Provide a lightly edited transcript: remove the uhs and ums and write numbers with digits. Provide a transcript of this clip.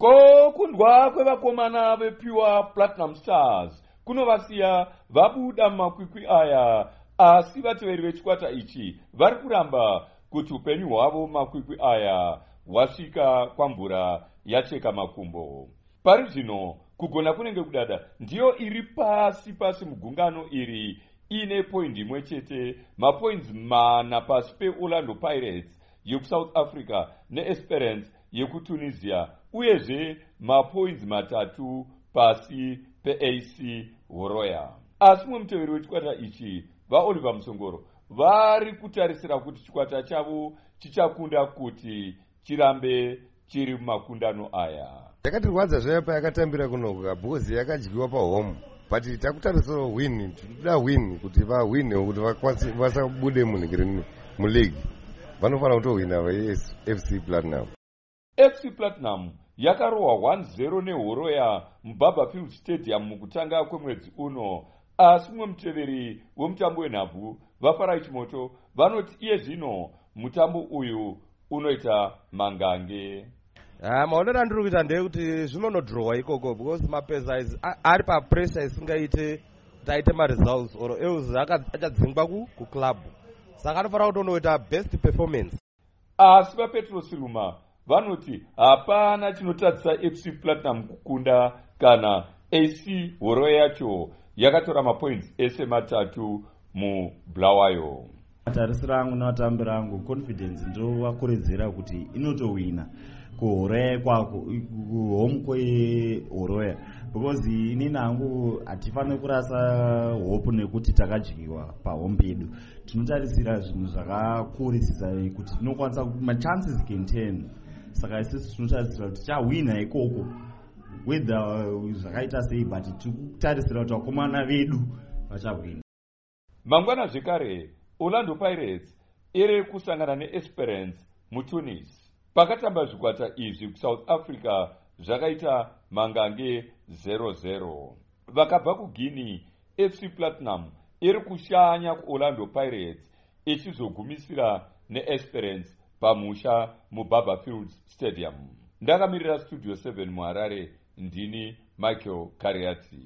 Kokundwa kwevakomana vePure Platinum Stars kunovasiya vabuda mumakwikwi aya, asi vateveri vechikwata ichi vari kuramba kuti upenyu hwavo mumakwikwi aya hwasvika kwamvura yacheka makumbo. Pari zvino kugona kunenge kudada ndiyo iri pasi mugungano iri ine point imwe chete, mapoints mana pasi peOrlando Pirates yekuSouth Africa neEsperance yekuTunisia, uyezve mapoints matatu pasi peAC Horoya. Asi mumwe muteveri wechikwata ichi vaOliver Musongoro vari kutarisira kuti chikwata chavo chichakunda kuti chirambe chiri mumakundano aya. Yakatirwadza zvayo payakatambira kunoka because yakadyiwa pahome, but takutarisira win, tinoda win kuti vahwine kuti vasabude munhingirani muleague. Vanofana kutohwina vaFC Platinum. FC Platinum yakarohwa 1-0 neHoroya muBarberfield Stadium mukutanga kwemwedzi uno, asi mumwe muteveri wemutambo wenhabvu vaFarai Chimoto vanoti iye zvino mutambo uyu unoita mangange. Maonero andiri kuita ndeyekuti zvinonodrowa ikoko because mapesa ari papressure isingaite kuti aite maresults or else achadzingwa kuclub, saka anofanira kuti unoita best performance. Asi vaPetro Siluma vanoti hapana chinotadzisa FC Platinum kukunda kana AC Horoya yacho yakatora mapoints ese matatu muBulawayo. Matarisiro angu nevatambi rangu confidence ndovakurudzira kuti inotowina kuHoroya kwako, kuhome kweHoroya, because inini hangu hatifaniri kurasa hope nekuti takadyiwa pahome pedu. Tinotarisira zvinhu zvakakurisisa kuti tinokwanisa machances can 10, saka isisi tinotarisira kuti tichahwina ikoko whether zvakaita sei, but tikutarisira kuti vakomana vedu vachahwina. Mangwana zvekare Orlando Pirates iri kusangana neEsperance muTunis. Pakatamba zvikwata izvi kuSouth Africa zvakaita mangange 0-0. Vakabva kuGuinea, FC Platinum iri kushanya kuOrlando Pirates ichizogumisira neEsperance pamusha muBarberfield Stadium. Ndakamirira Studio 7 muHarare, ndini Michael Kariati.